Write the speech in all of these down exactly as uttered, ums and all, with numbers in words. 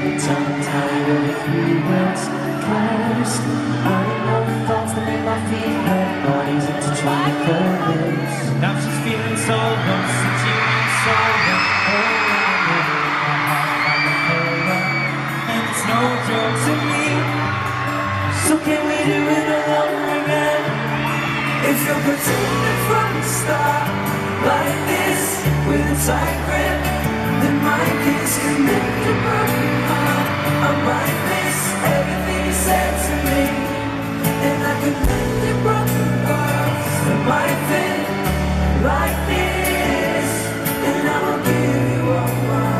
tongue-tied over three words, cursed. Running over thoughts that make my feet hurt, bodies intertwined with her lips. Now she's feeling so low, since you ain't so low. And it's no joke to me. So can we do it all over again? If you're pretending from the start, like this, with a tight grip, then my kiss can make a broken heart. I might miss everything you said to me, and I could mend your broken parts. It might fit like this, and I will give you all my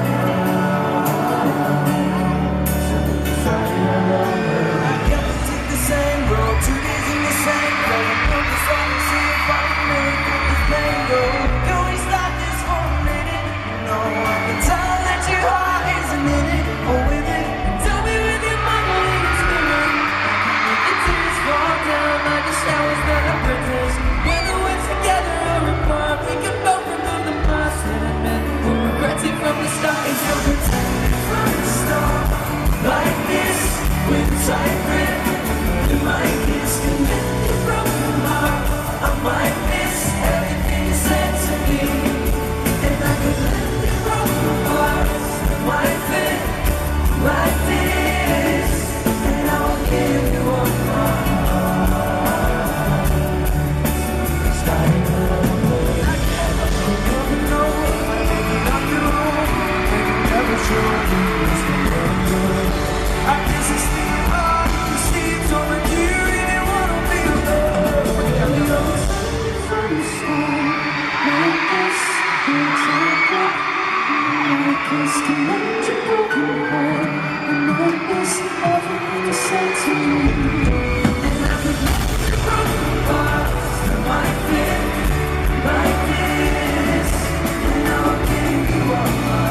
heart. So I can't take the same road, two days in the same place. I'm focused on to see if I can make this pain go. Can we stop this for a minute? No, I can tell that your heart isn't in it or with it. Tell me with your mind and your spirit. I can make the tears fall down like the showers that are British. Whether we're together or apart, we can both remove the past and admit we regret it from the start. If you're pretending from the start, like this, with a tight grip, then my kiss can mend your broken heart. I might miss everything you said to me, and I could mend your broken parts. It might fit like this, and I will give you all my heart. Starting over, I never know, not you, never show you what's going on. I guess it's still hard to see, so when you really wanna be alone, I know it's from the start, like this, it's like that. I kiss to mend your broken heart, and I miss everything you said to me, and I could mend your broken parts. It might fit like this, and I'll give you all my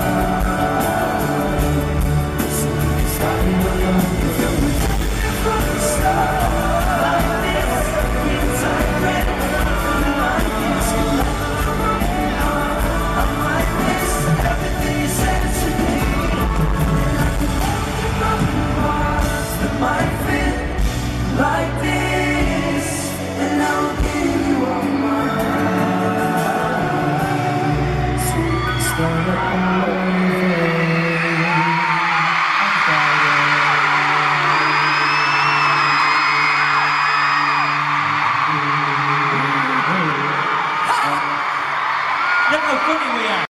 heart. Starting alone, if you're pretending from the start, like this, with tight grip, and my kiss can mend your broken heart. I might miss everything you said to me, and I could mend your broken parts. That might fit like this, and I'll give you all my heart. So start all over. Look how funny we are.